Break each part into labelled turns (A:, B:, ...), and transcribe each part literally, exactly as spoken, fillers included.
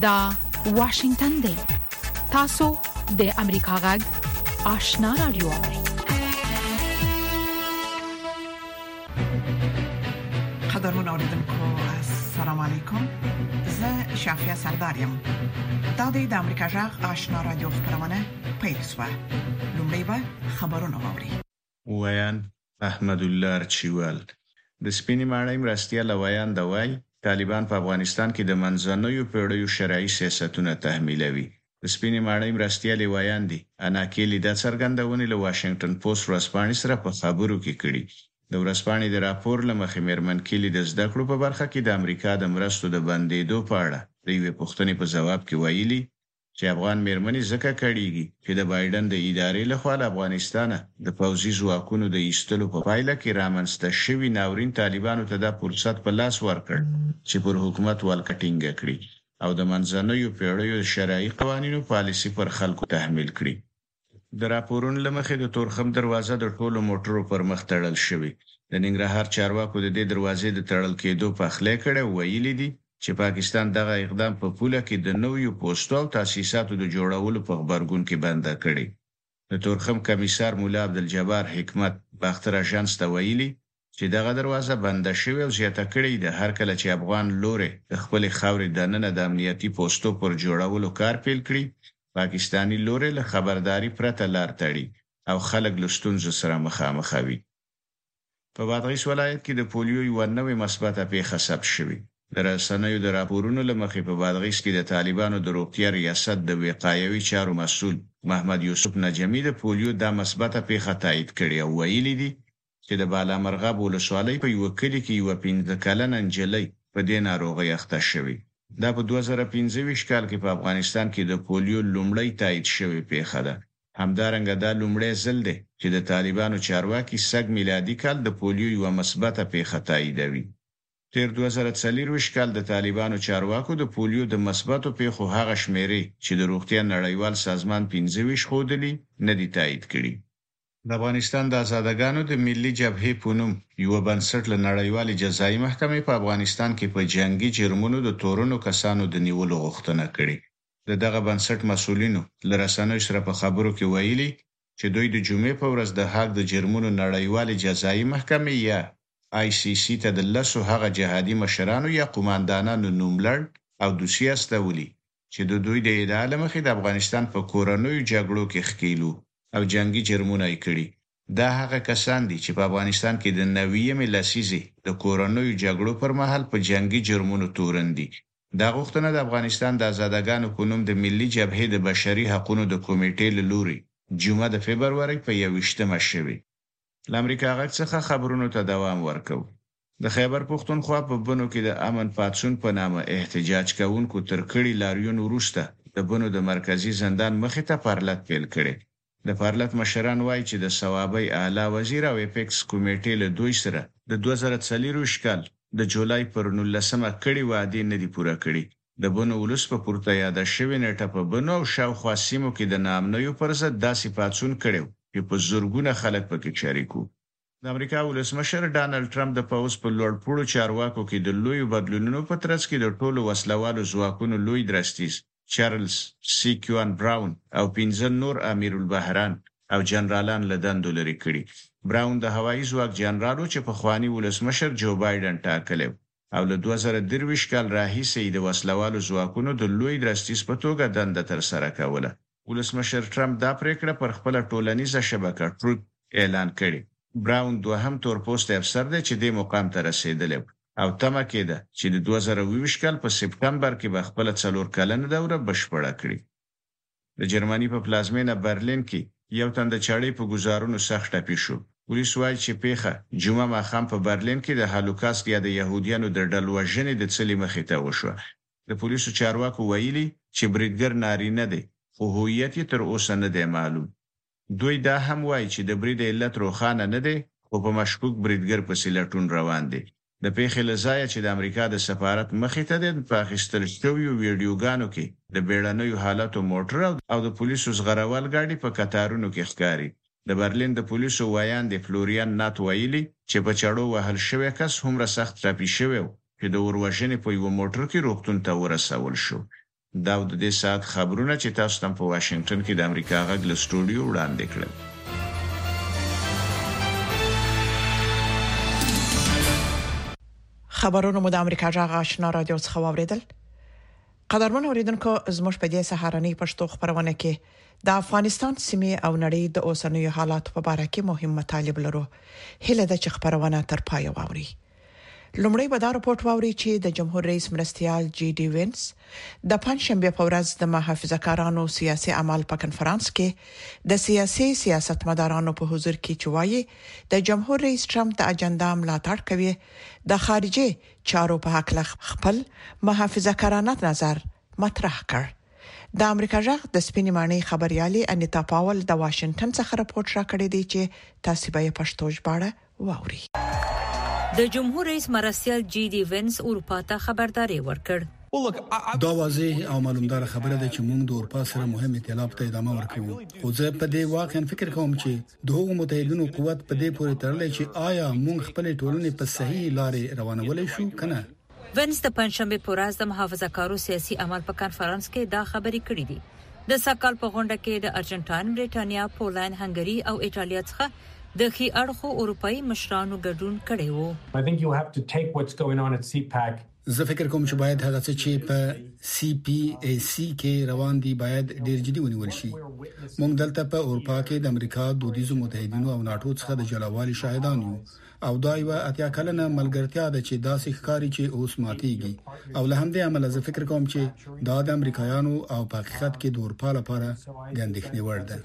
A: دا واشنگتن دی. تاسو د امریکا غږ آشنا رادیو اورئ.
B: قدرمن اوریدونکو السلام علیکم. زه شافیا سردارم. دا د امریکا غږ آشنا رادیو خبرونه پیل شوه. لومړی به خبرونه واوري.
C: ویان احمد الله رچیوال د سپینې ماڼۍ مرستیا لویان د وای طالبان په افغانستان کې د منځنوي پیړیو شرعي سیاستونه تحمیلوي. د سپینې ماڼۍ مرستیا لویان دي اناکیلی د څرګندونې له واشنگټن پوسټ ورځپاڼې سره په خبرو کې کړي. د ورځپاڼې د راپور لمخې مېرمن کیلی د زده کړو په برخه کې د امریکا د مرستو د بندیدو په اړه د یوې پوښتنې په ځواب کې ویلي چې افغان مېرمنې ځکه کړيږي چې د بایدن د ادارې لخوا له افغانستان د پوځي ځواکونو د ایستلو په پایله کې رامنځته شوی ناورین طالبانو ته د فرصت په لاس ورکړ چې پر حکومت والکټینګ کړي او د منځنوي پیړیو شرعي قوانینو پالیسي پر خلکو تحمیل کړي. د راپورونو لمخې د تورخم دروازه د ټولو موټرو پر مخ تړل شوې. د ننګرهار چارواکو د دې دروازې د تړل کېدو په خله کړه ویلي دي چې پاکستان دغه اقدام په پوله کې د نویو پوسټو او تاسیساتو د جوړولو په خبرګون کې بنده کړي. د تورخم کمیسار مولا عبدالجبار حکمت باختر اژانس ته ویلي چې دغه دروازه بنده شوې او زیاته کړي د هر کله چې افغان لوري د خپل خاورې د نن د امنیتي پوسټو پر جوړولو کار پیل کړي پاکستانی لوري له خبرداري پرته لار تړي او خلک له ستونزو سره مخامخ وي. په بادغیس ولایت کې د پولیو یو نوې مثبته پیښه ثبت شوې. د رسنیو د راپورونو لمخې په بادغیس کې د طالبانو د روغتیا ریاست د وقایوي چارو مسؤل محمد یوسف نجمی د پولیو د مثبته پیښه تایید کړې او ویلي دي چې د بالامرغاب ولسوالۍ په یو کلی کې یو پنځه کلنه نجلۍ په دې ناروغي اخته شوې. دا په دوه زره پنځه کال کې په افغانستان کې د پولیو لومړی تایید شوی پیښه ده. همدارنګه دا لومړی ځل دی چې د طالبانو چارواکي سږ میلادي کال د پولیو یو مثبته پیښه تاییدوي. تیر دوه زره څلور کال د طالبانو چارواکو د پولیو د مثبتو پیښو هغه شمیرې چې د روغتیا نړیوال سازمان پنځه ویشت خودلی نه دی تایید کړي. د افغانستان د آزادګانو د ملي جبهې په نوم یو بنسټ له نړیوالې جزایي محکمې په افغانستان کې په جنگي جرمونو د تورنو کسانو د نیولو غوښتنه کړې. د دغه بنسټ مسؤلینو له رسنیو سره په خبرو کې ویلي چې دوی د جمعې په ورځ د حق د جرمونو نړیوالې جزایي محکمې یا آی سی سی ته د لسو هغه جهادي مشرانو یا قوماندانانو نوملړ او دوسیه استولي چې د دوی د ادعا لمخې د افغانستان په کورنیو جګړو کې ښکېلو او جنگي جرمونه یې کړي. دا هغه کسان دي چې په افغانستان کې د نویمې لسیزې د کورنیو جګړو پر مهال په جنگي جرمونو تورن دي. دا غوښتنه د افغانستان د آزادګانو په نوم د ملي جبهې د بشري حقوقو د کمیټې له لوري جمعه د فبرवरी په یوویشتمه شوې. له امریکا غږ څخه خبرونو ته دوام ورکو. د خیبر پښتونخوا په بنو کې د امن پاتسون په نامه احتجاج کوونکو تر کړي لاریون وروسته د بنو د مرکزی زندان مخې ته پرلط پیل کړي. د پرلط مشران وایي چې د ثوابي اعلی وزیر او اپیکس کمیټې له دوی سره د دوه زره څلور کال د جولای پر نولسمه کړي وعده نه دی پوره کړي. د بنو ولس په پورته یاد شوی نیټه په بنو او شاوخوا سیمو کې د نامنوي پر ضد داسې پاتسون کړي چې په زورګونه خلک پکې شریکو. د امریکا ولسمشر ډانلډ ټرمپ د پاوس په لوړ پوړو چارواکو کې د لوی بدلونونو په ترڅ کې د ټولو وسلوالو ځواکونو لوی درستیز چارلز سی کیوان براون او پنځه نور امیر البحران او جنرالان له دندو لري کړي. براون د هوایي ځواک جنرالو چې په خواني ولسمشر جو بایدن ټاکلی او له دوه زره درویشت کال راهیسې د وسلوالو ځواکونو د لوی درستیز په توګه دنده تر سره کوله. ولسمشر ټرمپ دا پریکړه پر خپل ټولنیزه شبکه ټروت اعلان کړي. براون دوهم تورپوست افسر دی چې د مقام ته رسیدلی او تمه کېده چې د دوه زره اووه کال په سپتمبر کې به خپل څلور کلنه دوره بشپړه کړي. د جرمني په پلازمینه برلین کې یو تن د چاړې په گزارونو سخت ټپي شو. پولیس وایي چې پیښه جمعه ماښام په برلین کې د هالوکاست یا د يهوديانو د ډلوژنې د څلې مخې ته وشوه. د پولیسو چارواکو ویلي چې بریدګر نارینه دی خو هویت یې تر اوسه نه دی معلوم. دوی دا هم وایي چې د برید علت روښانه نه دی خو په مشکوک بریدګر پسې لټون روان دی. د پیښې له ځایه چې د امریکا د سفارت مخې ته د پاکستان شویو ویډیوګانو کې د بیړنیو حالاتو موټر او د پولیسو زغرول ګاډي په کتارونو کې ښکاري. د برلین د پولیسو وایان د فلوریان نات ویلي چې په چاړو وهل شوی کس هومره سخت ټپي شوی چې د اوروژنې په یو موټر کې روغتون ته ورسول شو. دا د دې سات خبرونه چې تاسو ته په واشنگټن کې د امریکا غږ له سټوډیو وړاندې کړل.
B: خبرونه مو د امریکا غږ آشنا رادیو څخه واوریدل. قدرمن اوریدونکو زموږ په دې سهارنۍ پښتو خبرونه کې د افغانستان سیمې او نړۍ د اوسنیو حالاتو په اړه کې مهم مطالب لرو. هله د خبرونه تر پای واوري. لومړی به دا راپورټ واوري چې د جمهور رئیس مرستيال جی ډي وینس د پنځشنبه په ورځ د محافظه‌کارانو سیاسي عمل په کنفرانس کې د سیاسي سیاستمدارانو په حضور کې چوایي د جمهور رئیس ټرمپ د اجنډا ملاتړ کوي د خارجي چارو په حق خپل محافظه‌کارانه نظر مطرح کړ. د امریکا جغ د سپینې معنی خبريالي انیتا پاول د واشنگټن څخه راپورټ راکړی دی چې تاسو به یې پښتو ژباړه واوري.
D: د جمهور رئیس مرستيال جی ډي وینس اروپا ته خبرداري ورکړ.
E: دا واضح او معلومدار خبره ده چې موږ د اروپا سره مهم ائتلاف ته ادامه ورکوو. خو زه په دې واقعا فکر کوم چې د هغو متحدینو قوت په دې پورې تړلی چې آیا موږ خپل ټولنې په صحیح لارې روانولای شو کنه.
D: وینس د پنځشنبه په ورځ د محافظه‌کارو سیاسي عمل په کانفرنس کې دا خبرې کړې دي. د سکهال په غونډه کې د ارجنټاین، بریټانیا، پولند، هنګري او ایټالیا څخه د خي اړخو اروپאי مشرانو ګډون کړي وو.
E: زه فکر کوم چې باید هغه څه چې په سی پی ای سی کې روان دي باید ډیر جدي ونیول شي. موږ دلته په اروپا کې د امریکا دودیزو متحدینو او ناتو څخه د جلاوالي شاهدان یو او دا یو اتیا کلنه ملګرتیا ده چې داسې ښکاری چې اوس ماتيږي او له همدې عمله زه فکر کوم چې دا د امریکایانو او په حقیقت کې د اروپا لپاره د اندېښنې وړ ده.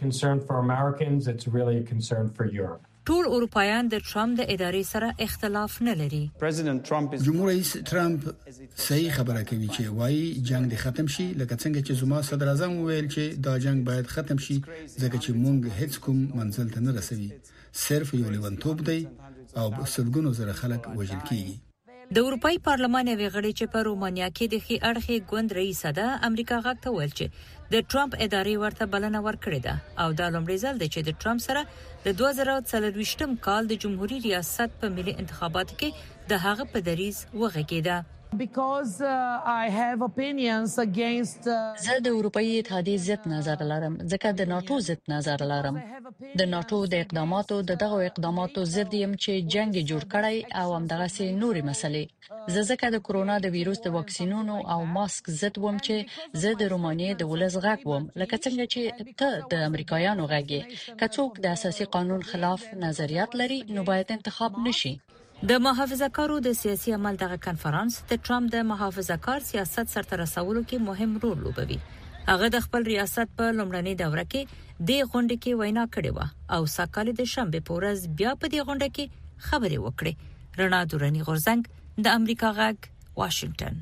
D: ټول اروپایان د ټرمپ د ادارې سره اختلاف نه لري.
E: جمهور رئیس ټرمپ صحیح خبره کوي چې وايي جنگ د ختم شي لکه څنګه چې زما صدر اعظم ویل چې دا جنگ باید ختم شي ځکه چې موږ هیڅ کوم منزل ته نه رسوي. صرف یو لیونتوب دی او سلګونو زره خلک وژل کیږي.
D: د اروپאי پارلمان یې غړي چې په رومانیا کې د خي اړخي ګوند رئیس ده امریکا غږ ته ویل چې د ټرمپ ادارې ورته بلنه ورکړې ده او دا لومړی ځل دی چې د ټرمپ سره د دوه زره څلورويشتم کال د جمهوریت ریاست په ملي انتخاباتو کې د هغه په دریز وغږیده.
F: because uh, I have opinions against
G: زه د اروپאי اتحادیې ضد نظر لرم ځکه د ناتو ضد نظر لرم. د ناتو د اقداماتو د دغه اقداماتو ضد يم چې جنگ جوړ کړی او همدغه سي نوري مسلې. زه ځکه د کورونا د وایروس د واکسینونو او ماسک ضد وم چې زه د رومانیې د ولس غږ وم لکه څنګه چې ته د امریکایانو غږ یې. که څوک د اساسي قانون خلاف نظریات لري نو باید انتخاب نشي.
D: د محافظه‌کارو د سیاسي عمل دغه کانفرنس د ټرمپ د محافظه‌کار سیاست سرته رسولو کې مهم رول لوبوي. هغه د خپل ریاست په لومړنۍ دوره کې د غونډې کې وینا کړې و او ساکال د شنبه په ورځ بیا په دې غونډه کې خبرې وکړې. رڼا دورانی غورزنګ د امریکا غږ واشنگټن.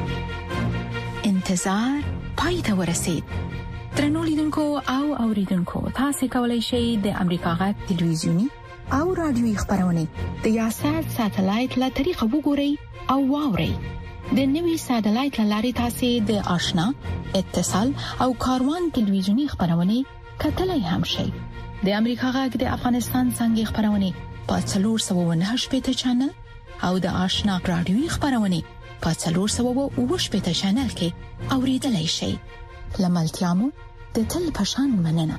A: انتظار پای ته ورسید. ترنو لیدونکو او اوریدونکو تاسو کولی شئ د امریکا غږ ټلویزیونی او رادیوي خبرونه د یاشر ساتلایت له طریقو وګورئ او واورئ. د نوي ساتلایت لارې تاسو د آشنا اتصال او کاروان ټلویزیونی خبرونه کتلای هم شئ. د امریکا غږ د افغانستان څنګه خبرونه په څلور سوه و نهه شپږ چنل او د آشنا رادیوي خبرونه په څلور سوه و اووه شپږ چنل کې اوریدلای شئ. لملتيامو د تل پشان مننه.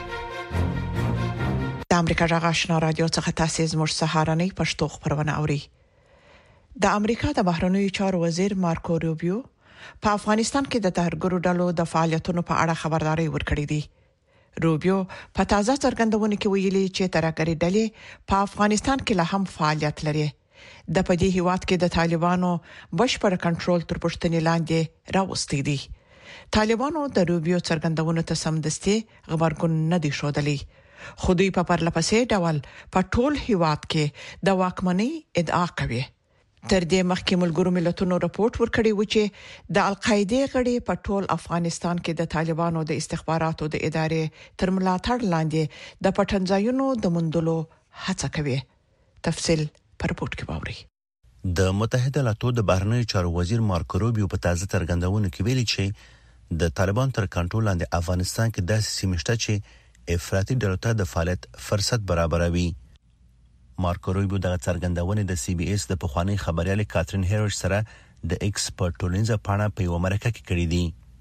B: د امریکا جغ آشنا رادیو څخه تاسو زموږ سهارنۍ پښتو خبرونه اوري. د امریکا د بهرنیو چارو وزیر مارکو روبیو په افغانستان کې د ترګرو ډلو د فعالیتونو په اړه خبرداري ورکړې دي. روبیو په تازه څرګندونه کې ویلي چې ترګری ډلې په افغانستان کې لا هم فعالیت لري. د پدې هیواد کې د طالبانو بشپړ کنټرول تر پښتنې لاندې راوستي دي. طالبانو د روبیو څرګندونه ته سمدستي خبرګون نه دي شودلې. خو دوی په پرلپسې ډول په ټول هیواد کې د واکمنۍ ادعا کوي. تر دې مخکې ملګرو ملتونو راپورټ ورکړی و چې د القاعده غړي په ټول افغانستان کې د طالبانو د استخباراتو د ادارې تر ملاتړ لاندې د پټنځایونو د مندلو هڅه کوي. تفصیل پر رپورټ کې باوري.
H: د متحده ایالاتو د بهرنیو چارو وزیر مارکو روبیو په تازه څرګندونه کې ویلي چې د طالبان تر کنټرول لاندې افغانستان کې داسې سیمې شته چې افراطي ډلو ته د فعالیت فرصت برابروي. مارکو روبیو د څرګندونې د سی بي اس د پخوانی خبريال کاترین هیروش سره د ایکس پر ټولنیزه پاڼه په یو مرکه کې کړې دي.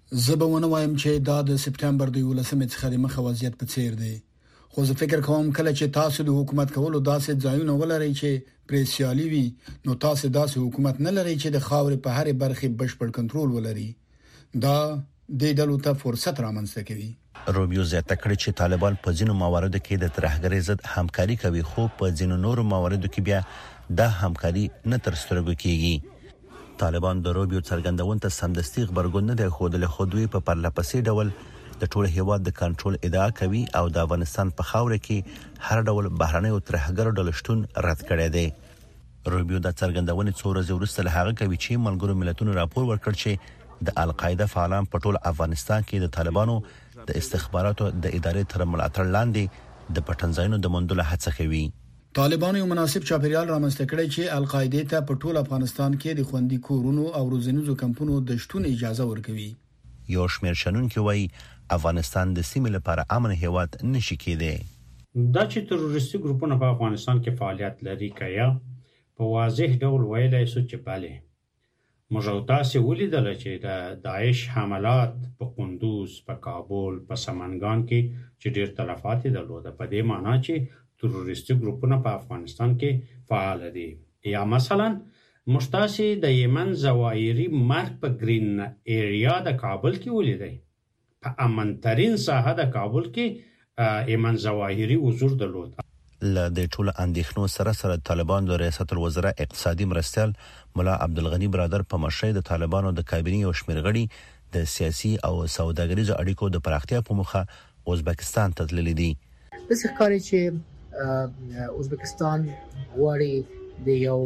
E: زبونه وایم چې دا د سپټمبر د یولسمې څخه د مخه وضعیت په څیر دی، خو زه فکر کوم کله چې تاسو د حکومت کولو داسې ځایونه ولرئ چې پریسیالي وي، نو تاسو داسې حکومت نه لرئ چې د خاورې په هر برخه بشپړ کنټرول ولري. دا د ډلو ته فرصت رامنځته کوي.
H: روبیو زیاته کړی چې طالبان په ځینو مواردو کې د ترهګرۍ ضد همکاري کوي، خو په ځینو نورو مواردو کې بیا دا همکاري نه تر سترګو کیږي. طالبان د روبیو څرګندون ته سمدستي خبرګون نه دی خوده، خو دوی په پرلپسې ډول د ټول هیواد د کنټرول ادعا کوي او د افغانستان په خاور کې هر ډول بهرنۍ او ترهګر ډول شتون رد کړی دی. روبیو د څرګندونې څو ورځې وروسته له هغه کوي چې ملګرو ملتونو راپور ورکړ چې د القاعده فعالان په ټول افغانستان کې د طالبانو د استخباراتو د ادارې تر ملاتړ لاندې د پټنځایونو د موندلو هڅه کوي.
E: طالبانو یو مناسب چاپیریال رامنځته کړی چې القاعده ته په ټول افغانستان کې د خوندي کورونو او روزنیزو کمپونو د شتون اجازه ورکوي.
H: یو شمېر شنونکي وایي افغانستان د سیمې لپاره امن هیواد نشي کېدی.
I: دا چې تروریستي ګروپونه په افغانستان کې فعالیت لري کیا په واضح ډول ویلای شو چې bale موږ او تاسو ولیدل چې د داعش حملات په قندوز، په کابل، په سمنګان کې چې ډېر تلفات درلوده، په دې معنی چې تروریستي ګروپونه په افغانستان کې فعال دي. یا مثلا مشتاسي د یمن زوایری مرګ په گرین ایریا د کابل کې ولیدای، په امنترین ساحه د کابل کې یمن زوایری حضور درلود.
H: له د ټولو اندېښنو سره سره طالبان د ریاست الوزرا اقتصادي مرستیال مولا عبدالغنی برادر په مشرۍ د طالبانو د کابینې او شمېر غړي د سیاسي او سوداګریزو اړیکو د پراختیا په موخه ازبکستان ته تللي دي.
J: د ښکاري چې ازبکستان غواړي د یو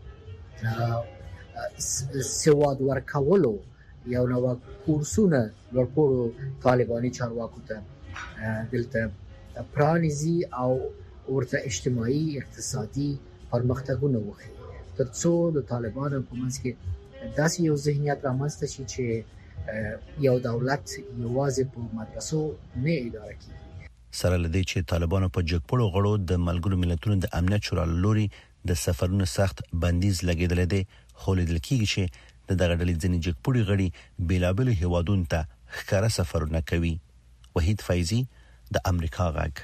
J: سواد ورکولو یو نو کورسونه ورکوړو طالباني چارواکو ته دلته پرانیزي او ورته اجتماعي اقتصادي پرمختګونه وکړي ترڅو د طالبانو په منځ کې داسې یو ذهنیت رامنځته شي چې یو دولت یوازې په مدرسو نه اداره کیږي.
H: سره لدی چې طالبانو په جګپړو غړو د ملګرو ملتونو د امنیت شورا لوري د سفرونو سخت بندیز لګیدل دي، خو لیدل کیږي چې د دغه ډلې ځینې جګپړي غړي بیلابل هیوادونو ته ښکارا سفرونه کوي. وحید فیضی د امریکا غږ.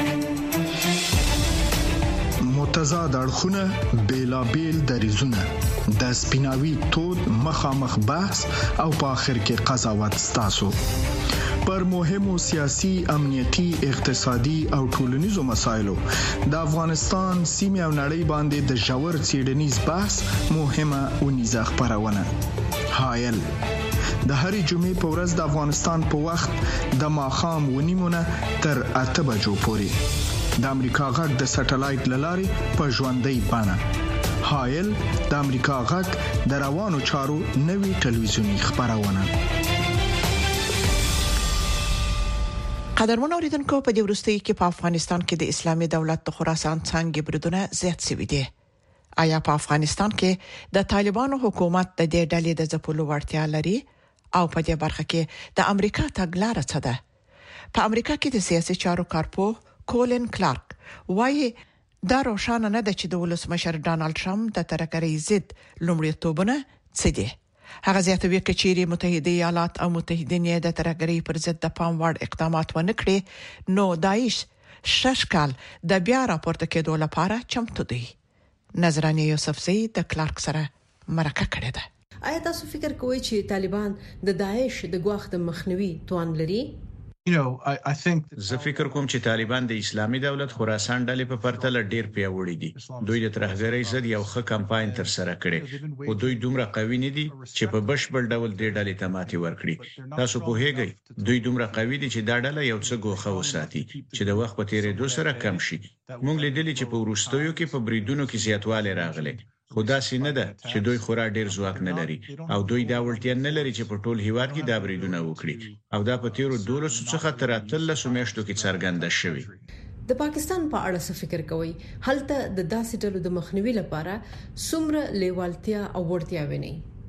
K: متضاد اړخونه، بیلابل دریزونه، د سپیناوي تود مخامخ بحث او په اخر کې قضاوت ستاسو پر مهمو سیاسي، امنیتي، اقتصادي او ټولنیزو مسایلو د افغانستان سیمه او نړۍ باندې د ژور څېړنیز بحث مهمه اونیزه خبرونه. حایل د هرې جمعې په ورځ د افغانستان په وخت د ماښام ونیمونه تر اته بجو پورې د امریکا غږ د سټلایټ للارې په ژوندۍ بڼه. حایل د امریکا غږ د روانو چارو نوي ټلویزیونی خبرونه.
B: قدرمن اوریدونکو، په دې وروستي کې په افغانستان کې د اسلامي دولت د خراسان څنګه بریدونه زیات شوي دي. آیا په افغانستان کې د طالبانو حکومت د دې ډلې د ځپلو وړتیا لري او په دې برخه کې د امریکا تګلارې څه ده؟ په امریکا کې د سیاسي چارو کارپو کولن کلارک وايي دا روښانه نه ده چې د ولسمشر ډانلډ ټرمپ د ترهګرۍ ضد لومړیتوبونه څه دي. هغه زیاتوي چې متحده ایالات او متحدین د ترهګرۍ پر ضد د پام وړ اقدامات ونه کړي، نو داعش شش کال د بیا راپورته کېدو لپاره چمتو دی. نظرانه یوسفزئی د کلارک سره مرکه کړې ده.
L: آیا تاسو فکر کوئ چې طالبان د داعش د ګواښ د مخنیوي توان لري؟
C: زه فکر کوم چې طالبان د اسلامي دولت خراسان ډلې په پرتله ډیر پیاوړي دي. دوی د ترهګرۍ ضد یو ښه کمپاین تر سره کړي او دوی دومره قوي نه دي چې په بشپړ ډول د ډلې ته ماتې ورکړي. تاسو پوهیږئ دوی دومره قوي دي چې دا ډله یو څه ګوښه وساتي چې د وخت په تیریدو سره کم شي. موږ لیدلي چې په وروستیو کې په بریدونو کې زیاتوالی راغلی، خو داسې نه ده چې دوی خورا ډیر ځواک نه لري او دوی دا وړتیا نه لري چې په ټول هیواد کې دا بریدونه وکړي او دا په تیرو دولسو څخه تر اتلسو میاشتو کې څرګنده شوی.
L: د پاکستان په اړه څه فکر کوئ؟ هلته د داسې ډلو د مخنیوي لپاره څومره لیوالتیا او وړتیا ویني؟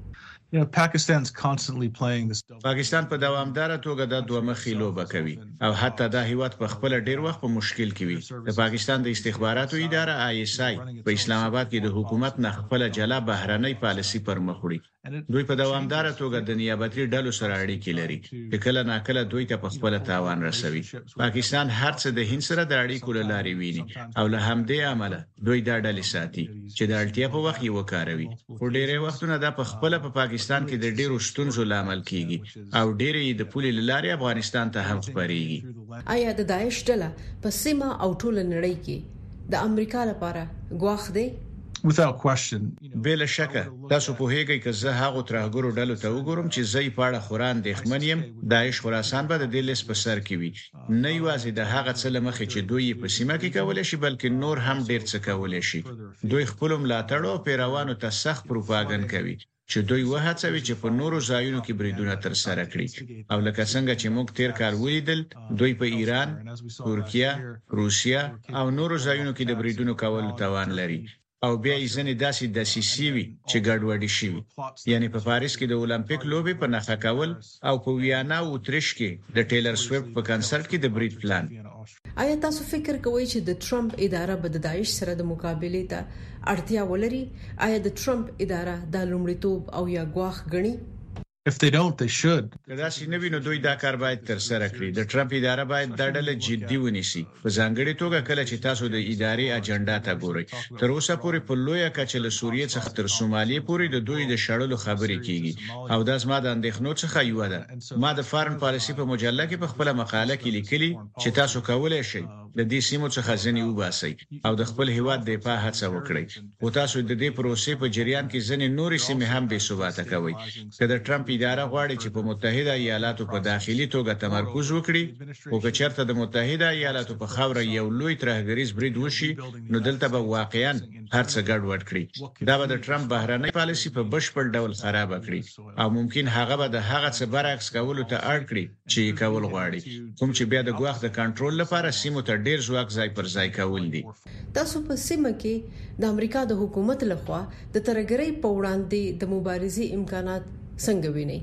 M: You know, Pakistan's constantly playing this.
C: پاکستان په دوامدار توګه د دوه مخې لوبه کوي او حتی دا هیواد په خپل ډیر وخت په مشکل کې وي. د پاکستان د استخباراتو اداره آی اس آی په اسلام آباد کې د حکومت نه خپل جلا بهرنۍ پالیسي پر مخ وړي. دوی په دوامدار توګه د نیابتي ډلو سره اړیکې لري چې کله ناکله دوی ته په خپل تاوان رسوي. پاکستان هر څه د هند سره د اړیکو لارې ویني او له همدې عمله دوی دا ډلې ساتي چې د اړتیا په وخت یې وکاروي. په ډېرې وختونو دا په خپل په پاکستان کې د ډېرو ستونزو لامل کیږي او ډېرې د پولې لارې افغانستان ته هم خپريږي.
L: آیا د داعش ډله په سیمه او ټول نړۍ کې د امریکا لپاره ګواښ دی؟
M: Without question.
C: بلا شکه تاسو په هیګي کې زه هغه ترهګرو ډلو ته وګورم چې زې پاړه خوران د خمنیم داعش خراسان به د دلیس په سر کې وي. نه یوازې د هغه څه لمخې چې دوی په سیمه کې کولای شي بلکې نور هم ډیر څه کولای شي. دوی خپل ملاتړ او پیروانو ته سخت پروپاګاندا کوي چې دوی وهڅوي چې په نورو ځایونو کې بریدونه تر سره کړي او لکه څنګه چې موږ تیر کال ولیدل دوی په ایران، ترکیه، روسیا او نورو ځایونو کې د بریدونو کولو توان لري او بیا یې ځنې داسې داسې وي چې ګډوډي شي. یعنی په پاریس کې د اولمپیک لوبې په نخښه کول او په ویانا او اتریش کې د ټیلر سویفت په کنسرت کې د برید پلان.
L: آیا تاسو فکر کوئ چې د ټرمپ اداره به د داعش سره د مقابله ته اړتیا ولري؟ آیا د ټرمپ اداره د لومړیتوب او یا ګواښ ګڼي؟
M: If they don't, they should.
C: کدا چې نوی نو دوی دا کار باید تر سره کړي. د ټرمپ اداره باید دا ډله جدي ونیسي. په ځانګړي توګه کله چې تاسو د ادارې اجنډا ته ګورئ. تر اوسه پورې په لویه کچه له سوریې څخه تر سومالیې پورې د دوی د شړلو خبرې کیږي او دا زما د اندېښنو څخه یو ده. ما د فارن پالیسي په مجله کې په خپل مقاله کې لیکلي چې تاسو کولای شئ د دې سیمو څخه ځنې وباسئ او د خپل هیواد د دفاع هڅه وکړئ. او تاسو د دې پروسې په جریان کې ځنې نورې سیمې هم بې ثباته کوئ. که د ټرمپ اداره غواړي چې په متحده ایالاتو په داخلي توګه تمرکز وکړي او که چېرته د متحده ایالاتو په خاوره یو لوی ترهګریز برید وشي نو دلته به واقعاً هر څه ګډوډ کړي. دا به د ټرمپ بهرنۍ پالیسي په بشپړ ډول خراب کړي او ممکن هغه به د هغه څه برعکس کولو ته اړ کړي چې کول غواړي کوم چې بیا د ګواښ د کنټرول لپاره سیمو ته ډیر ځواک ځای پر ځای کول دي.
L: تاسو په سیمه کې د امریکا د حکومت لخوا د ترهګرۍ په وړاندې د مبارزې امکانات څنګه وینئ؟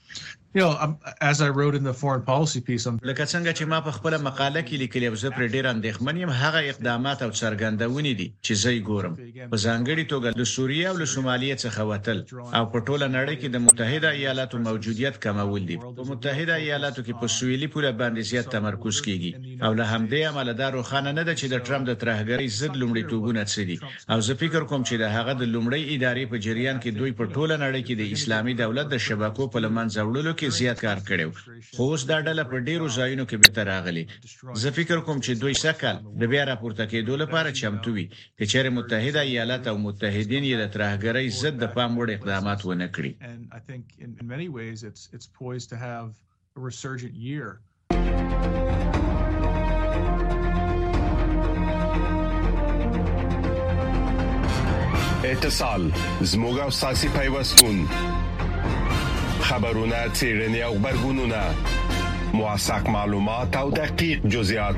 M: You know, um, as I wrote in the foreign policy piece, I'm
C: لکه څنګه چې ما په خپل مقاله کې لیکلی او زه پر ډیر اندېښمن یم هغه اقدامات او څرګندونې دي چې زه یې ګورم. په ځانګړي توګه د سوریه او د سومالیې څخه وتل او په ټوله نړۍ کې د متحده ایالاتو موجودیت کمول دي. په متحده ایالاتو کې په سویلي پوله باندې زیات تمرکز کیږي او له همدې عمله دا روښانه نه ده چې د ټرمپ د ترهګرۍ ضد لومړیتوبونه څه دي او زه فکر کوم چې د هغه د لومړۍ ادارې په جریان کې دوی په ټوله نړۍ کې د اسلامي دولت د شبکو په لمنځه وړلو کې زیات کار کړو. خو اوس دا ډله په ډیرو ځایونو کې به تراغلي. زه فکر کوم چې دوی سکل د بیا راپورته کېدو لپاره چمتو وي چې چېرې متحده ایالات او متحدین یې د ترهګرۍ ضد د پام وړ اقدامات ونه کړي.
M: and I think in, in many ways it's it's poised to have a resurgent year.
N: اتصال زموږ او ساسي پیوستون خبرونه چیرنی او خبرګونونه موثق معلومات او دقیق جزئیات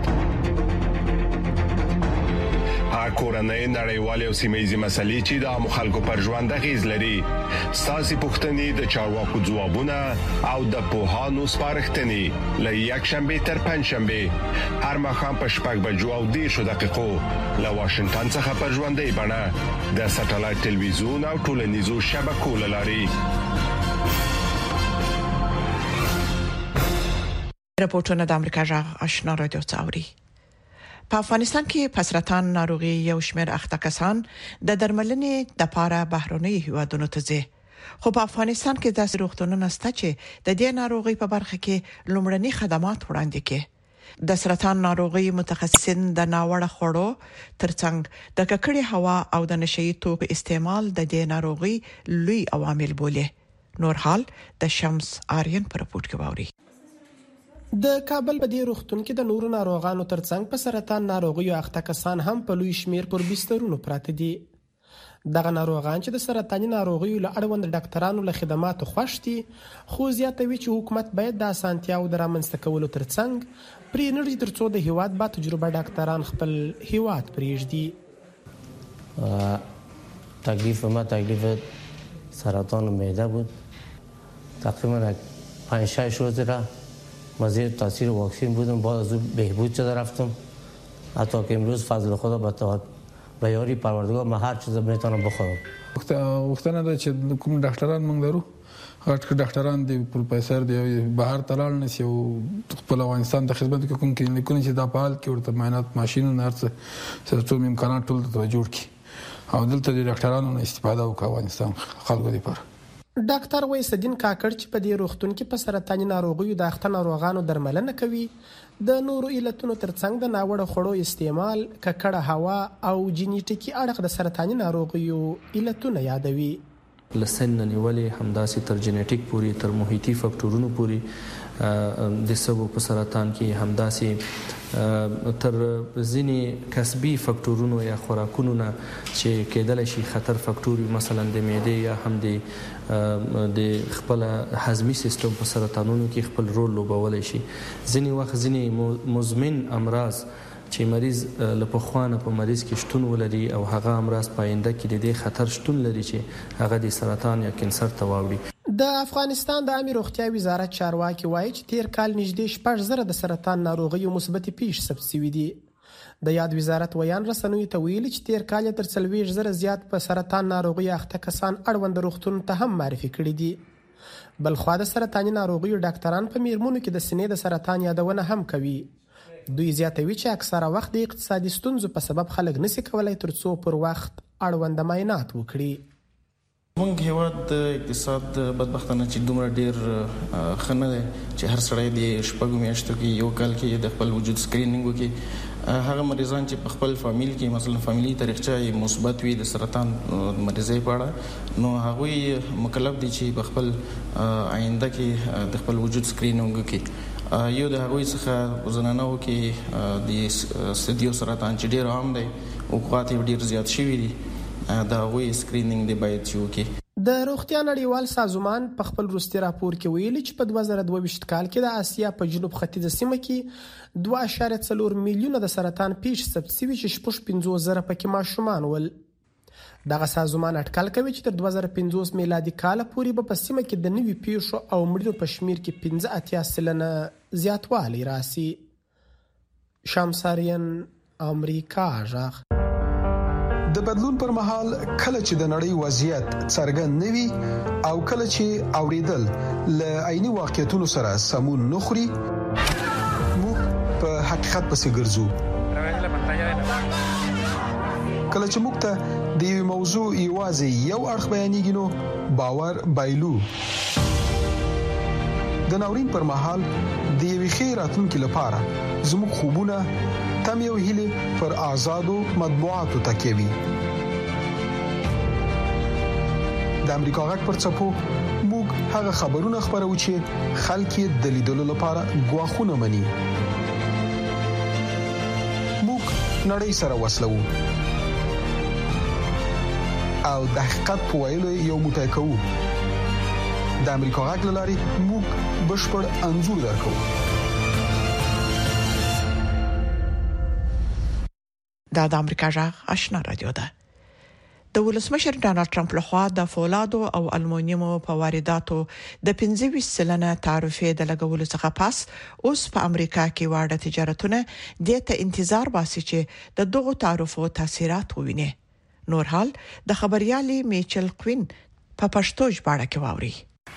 N: کورنۍ نړیوالې او سیمه‌یزې مسلې چې د عام خلکو پر ژوند اغیز لري ساسي پوښتنې د چارواکو ځوابونه او د پوهانو سپارښتنې له یک شنبه تر پنځ شنبه هر مخام په شپږ بجو او دېرش دقیقو له واشنگټن څخه پر ژوندۍ بڼه د ساتلایت ټلویزیون او ټولنیزو شبکو لاري.
B: راپورټونه د امریکا جغ آشنا رادیو څاوري. په افغانستان کې پسرطان ناروغي یو شمېر اخته کسان د درملنې د لپاره بهرنۍ هیوادونو ته ځي. خو په افغانستان کې داسې روغتونونه شته چې د دې ناروغي په برخه کې لومړني خدمات وړاندې کوي. د سرطان ناروغي متخصصین د ناوړه خوړو ترڅنګ د ککړې هوا او د نشئی توکو استعمال د دې ناروغي لوی عوامل بولي. نور حال د شمس آریان پر رپورت کې ووري.
O: د کابل په دې روغتون کې د نورو ناروغانو ترڅنګ په سرطان ناروغیو اخته کسان هم په لوی شمیر پر بسترونو پراته دي. دغه ناروغان چې د سرطاني ناروغیو له اړوند ډاکټرانو له خدماتو خوښ دي خو زیاتوي چې حکومت باید د اسانتیاو د رامنځته کولو ترڅنګ پرې نړۍ ترڅو د هیواد با تجربه ډاکټران خپل هیواد پرېږدي.
P: تکلیف ما تکلیف سرطان معده بود تقریبا پنج شش روز را مزید تاثیر واکسن بودم، بعد از بهبود شده رفتم. حتی که امروز فضل خدا به به یاری پروردگار ما هر چیز میتونم بخورم.
Q: وختونه دا چې کوم ډاکټران موږ درو هغه ډاکټران دی پروفیسور دی بهر تلل نشي او خپل افغانستان د خدمت کوم کلینیکونه چې د پال کې ورته معاینات ماشينونه نرس سیستم امکانات ټول ته جوړ کی او دلته د ډاکټرانو استفاده وکړي افغانستان خلکو لپاره.
O: ډاکټر وایسدین کاکړ چې په دې روغتون کې په سرطاني ناروغیو د اخته ناروغانو درملنه کوي د نورو علتونو ترڅنګ د ناوړه خوړو استعمال، ککړه هوا او جینیټیکي اړخ د سرطاني ناروغیو علتونه یادوي.
R: لسن نیولې همداسې تر جینیټیک پوري تر محیطي فاکټورونو پوري د سبب په سرطان کې همداسې تر ځینې کسبي فاکټورونو یا خوراکونو نه چې کېدل شي خطر فاکټوري مثلا د معدې یا هم د د خپل هضمي سیستم په سرطانونو کې خپل رول لوبولای شي. ځینې وخت ځینې مزمن امراض چې مریض لپخوانه په مریض کې شتون ولري او هغه امراض پاینده کې د دې خطر شتون لري چې هغه د سرطان یا کانسر ته واوړي.
O: د افغانستان د عامه روغتیا وزارت چارواکي وایي چې تیر کال نږدې شپږ زره د سرطان ناروغیو مثبت پیښ ثبت شوي دي. د یاد وزارت ویان رسنوي ته ویلي چې تیر کال تر څلوېښت زره زیات په سرطان ناروغیو اخته کسان اړوند روغتون ته هم معرفي کړي دي. بلخوا د سرطاني ناروغیو ډاکټران په میرمنو کې د سینې د سرطان یادونه هم کوي. دوی زیاتوي چې اکثره وخت د اقتصادي ستونزو په سبب خلک نشي کولای ترڅو پر وخت اړوند معاینات وکړي.
S: موږ هیواد د اقتصاد بدبختانه چې دومره ډیر خنه دی چې هر سړی د شپږو میاشتو کې یو کال کې د خپل وجود سکرینینګ وکړي. هغه مریضان چې په خپل فامیل کې مثلا فامیلی تاریخچه مثبت وي د سرطان مریضۍ په اړه، نو هغه مکلف دي چې په خپل آینده کې د خپل وجود سکرینینګ وکړي. یو د هغوی څخه زنانو کې د ثدیو سرطان چې ډیر عام دی او قوت ډیر زیات شوی دی، دا هغوی سکرینینګ دی باید چې وکړي.
O: د روغتیا نړیوال سازمان په خپل وروستي راپور کې ویلي چې په دوه زره دوه ویشت کال کې د اسیا په جنوب ختیځه سیمه کې دوه اعشاریه څلور میلیونه د سرطان پیښ ثبت شوي چې شپږ پنځوس زره پکې ماشومان ول. دغه سازمان اټکل کوي چې تر دوه زره پنځوس میلادي کال پورې به په سیمه کې د نوي پیښو او مړینو په شمیر کې پنځه اتیا سلنه زیاتوالی راسي. شمساریان، امریکا غږ.
K: د بدلون پر مهال کله چې د نړۍ وضعیت څرګند نوي او کله چې اوریدل ل عیني واقعیتونو سره سمون نخري، موږ په حقیقت پسې ګرځو. کله چې موږ ته د یو موضوع یوازې یو اړخ بیانېږي نو باور بایلو. د ناورین پر مهال د یوې ښې راتلونکي لپاره زموږ خوبونه تم یو هیله پر آزادو مطبوعاتو تکیوي. د امریکا غږ پر چپو موږ هغه خبرونه خبرو چې خلک یې د لیدلو لپاره غواخونه مني. موږ نړۍ سره وصلو او د حقیقت په ویلو یو موټی کوو. د امریکا غږ لاري موږ بشپړ انځور درکو.
B: دا د امریکا غږ آشنا رادیو ده. د ولسمشر ډانلډ ټرمپ لخوا د فولادو او المونیمو په وارداتو د پنځه ویشت سلنه تعرفه د لګولو څخه پس اوس په امریکا کې واړه تجارتونه د ته انتظار باسي چې د دغو تعرفو تاثیرات وویني. نور حال د خبريالي میچل کوین په پښتو ژباړه کې واوري.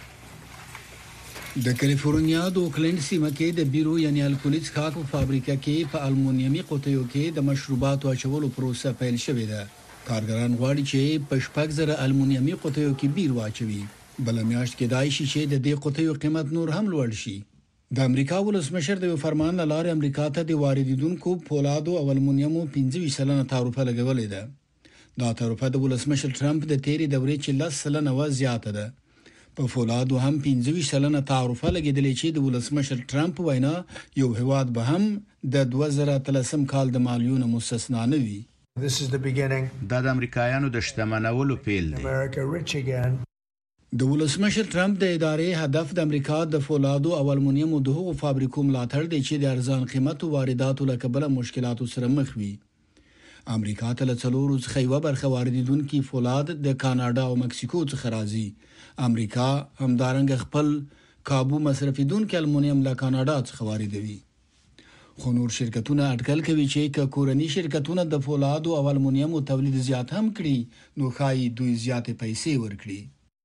E: د کالیفورنیا د اوکلند سیمه کې د بیرو یعنی الکولي څښاک فابریکه کې په المونیمي قوتیو کې د مشروبات واچولو پروسه پیل شوې ده. کارګران غواړي چې په شپږ زره المونیمي قوتیو کې بیر واچوي. بل میاشت کې دای شي چې د دې قوتیو قیمت نور هم لوړ شي. د امریکا ولسمشر د فرمان لاره امریکا ته د واردیدونکو پولادو او المونیمو پنځه ویشت سلنه تعرفه لګولې ده. دا تعرفه د ولسمشر ټرمپ د تیری دورې چې لس سلنه و زیاته ده. په فولادو هم پنځه ویشت سلنه تعرفه لګیدلې چې د ولسمشر ټرمپ وینا یو هواد به هم د دوه زره اتلسم کال د مالیونو مستثنا نه وي.
H: دا د امریکایانو د شتمنولو پیل دی.
E: د ولسمشر ټرمپ د ادارې هدف د امریکا د فولادو او المونیمو د هغو فابریکو ملاتړ دی چې د ارزان قیمت وارداتو له کبله مشکلاتو سره مخ وي. امریکا ته له څلورو څخه یو برخه واردیدونکو فولاد د کاناډا او مکسیکو څخه راځي. امریکا همدارنګ خپل کابو مصرفیدونکو المونیم له کاناډا څخه واردوي. خو نور شرکتونه اټکل کوي چې کورنۍ شرکتونه د فولاد او المونیم تولید زیات هم کړي نو خای دوی زیاتې پیسې ورکړي.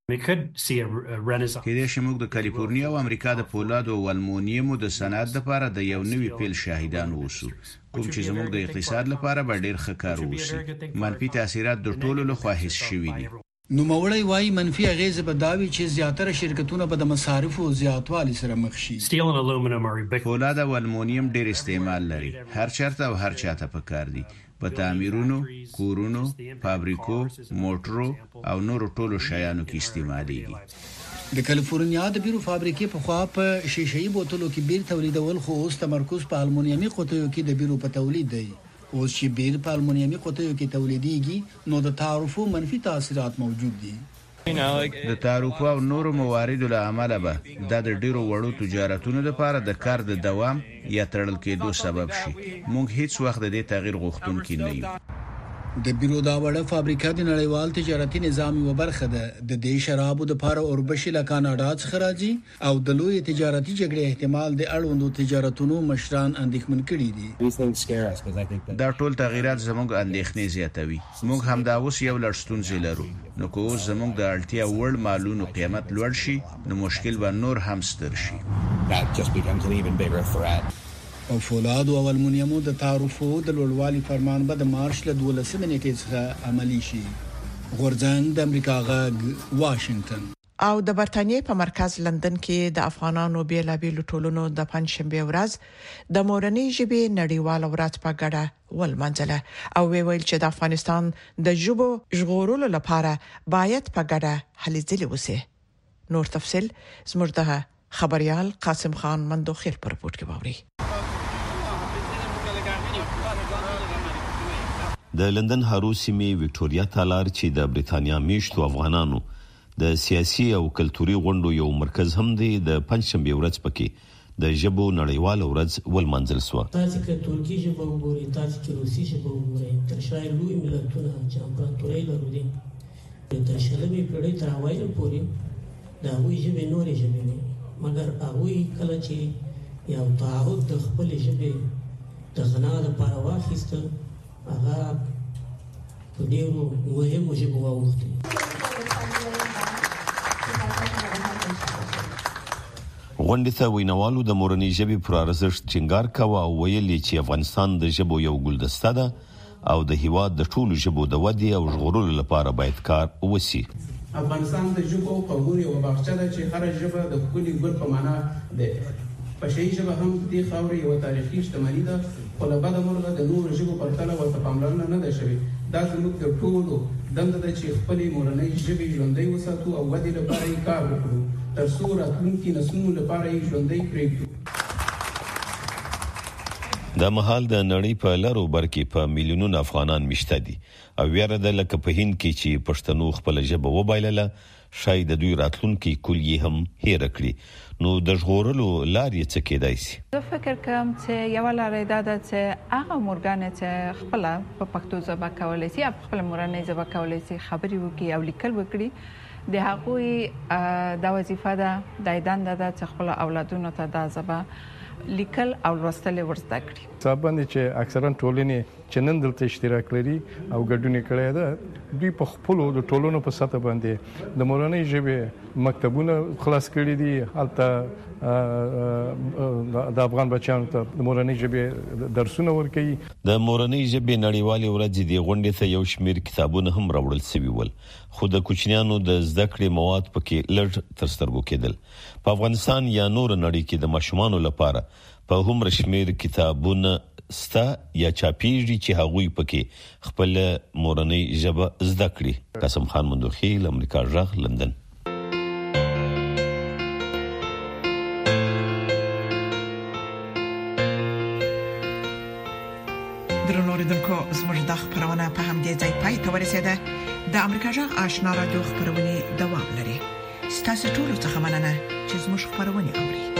C: کله چې موږ د کالیفورنیا او امریکا د فولاد او المونیم د صنعت لپاره د یو نوي پیل شاهدان اوسو، کوم چې زموږ د اقتصاد لپاره به ډیر ښه کار وشي. منفي تاثیرات د ټولو لخوا حس شوي دي.
E: نو موړی وای منفي اغیز به داوي چې زیاتره شرکتونه به د مصارفو زیاتوالي سره مخ شي.
C: فولاد او المونیم ډیر استعمال لري، هر چرته او هر چاته پکار دي، په تعمیرونو، کورونو، فابریکو، موټرو او نورو ټولو شیانو کې استعمالېږي.
E: د کالیفورنیا د بیرو فابریکې په خوا په شیشه‌ای بوتلو کې بیر تولیدول خو اوس تمرکز په المونیمي قطیو کې د بیرو په تولید دی. اوس چې بیر په المونیمي قطیو کې تولیدېږي نو د تعرفو منفي تاثیرات موجود دي.
C: د تعرفو او نورو مواردو له امله به د ډیرو وړو تجارتونو لپاره د کار د دوام یا تړل کېدو سبب شي. موږ هیڅ وخت د دې تغییر غوښتونکي نه یو.
E: د بیرو دا وړه فابریکه د نړیوال تجارتي نظام یو برخه ده. د دې شرابو د لپاره اوربشي له کاناډا څخه راځي او د لوی تجارتي جګړې احتمال د اړوندو تجارتونو مشران اندېښمن کړي دي.
C: دا ټول تغیرات زموږ اندېښنې زیاتوي. موږ هم دا اوس یو لړ ستونزې لرو. نو که اوس زموږ د اړتیا وړ مالونو قیمت لوړ شي نو مشکل به نور هم ستر شي.
E: او فولاد او المونیمو د تعرفو د لوړوالي فرمان به د مارچ له دولسمې نیټې څخه عملی شي. غورځنګ د امریکا غږ واشنگټن.
B: او د برتانیې په مرکز لندن کې د افغانانو بیلابېلو ټولنو د پنځشنبه ورځ د مورنۍ ژبې نړیوال ورځ په ګډه ولمانځله او ویل چې د افغانستان د ژبو ژغورلو لپاره باید په ګډه هلې ځلې وشي. نور تفصيل زموږ د خبريال قاسم خان مندوخیل پر رپورت کې باوري.
H: د لندن هارو سیمې وکټوريا تالار چې د بریتانیا میشتو افغانانو د سیاسي او کلتوري غونډو یو مرکز هم دی د پنځشنبه ورځ پکې د ژبو نړیوال ورځ ولمانځل شو.
T: تاسو کې ترکی ژبه وګورئ، تاسو کې روسي ژبه وګورئ، تر شای لوی ملتونه چې امپراتوري لري دي د شلمې پیړۍ تر اوایل پورې د هغوی ژبې نورې ژبې نه، مګر هغوی کله چې یو تعهد د خپل ژبې د غنا لپاره واخیسته هغه په ډیرو مهمو ژبو واوښتي.
H: غونډې ته ویناوالو د مورنۍ ژبې پر ارزښت ټینګار کاوه او ویلي چې افغانستان د ژبو یو ګلدسته ده او د هیواد د ټولو ژبو د ودې او ژغورلو لپاره باید کار وشي.
U: افغانستان د ژبو او قومونو یو باغچه ده چې هر ژبه د خپل ګل په معنا ده. پښتو ژبه هم د خاورې یو تاریخي شتمنۍ ده، خو له بده مرغه د نورو ژبو په پرتله ورته پاملرنه نه ده شوې. دا زموږ د ټولو دنده ده چې خپل مورنۍ ژبې ژوندۍ وساتو او ودې لپاره یې کار وکړو تر څو راتلونکي نسلونو لپاره یې ژوندۍ پرېږدو.
H: د مهال د نړۍ په لارو برکې په میلیونونو افغانان مشته دي او ویره ده لکه په هند کې چې پښتنو خپل ژبه وبایلله شاید د دوی راتلونکي کلیه هم هیر کړي. نو د ژغورلو لارې څه کېدای شي؟
V: زه فکر کوم چې یو لارې دا ده چې هغه مورګان چې خپل په پښتو ژبه کولای شي، خپل مورنۍ ژبه کولای شي، خبرې وکړي او لیکل وکړي، د هغوی د وظیفه ده د دنده ده چې خپل اولادونو ته د ژبه لیکل او لوستل ورزده کړي.
W: صاحبانه چې اکثرا ټولنې چې نن دلته اشتراک لري او ګډون کړي ده دوی په خپل د ټولنو په سطح باندې د مورنۍ ژبې مکتبونه خلاص کړي دي. هلته د افغان بچیانو ته د مورنۍ ژبې درسونه ورکوي.
H: د مورنۍ ژبې نړیوالې ورځې د غونډې ته یو شمېر کتابونه هم راوړل شوي ول، خو د کوچنیانو د زده کړې مواد پکې لږ تر سترګو کېدل. په افغانستان یا نور نړۍ کې د ماشومانو لپاره په هومره شمېر کتابونه ستا یا چاپیږي چې هغوی پکې خپل مورنۍ ژبه زده کړي. قاسم خان مندوخیل، امریکا غږ، لندن.
B: درنو اوریدونکو زموږ د خبرونه په همدې ځای پای ته ورسېده. د امریکا غږ آشنا رادیو خبرونه دوام لري. ستاسو ټول څه مننه چې زموږ خبرونه اوري.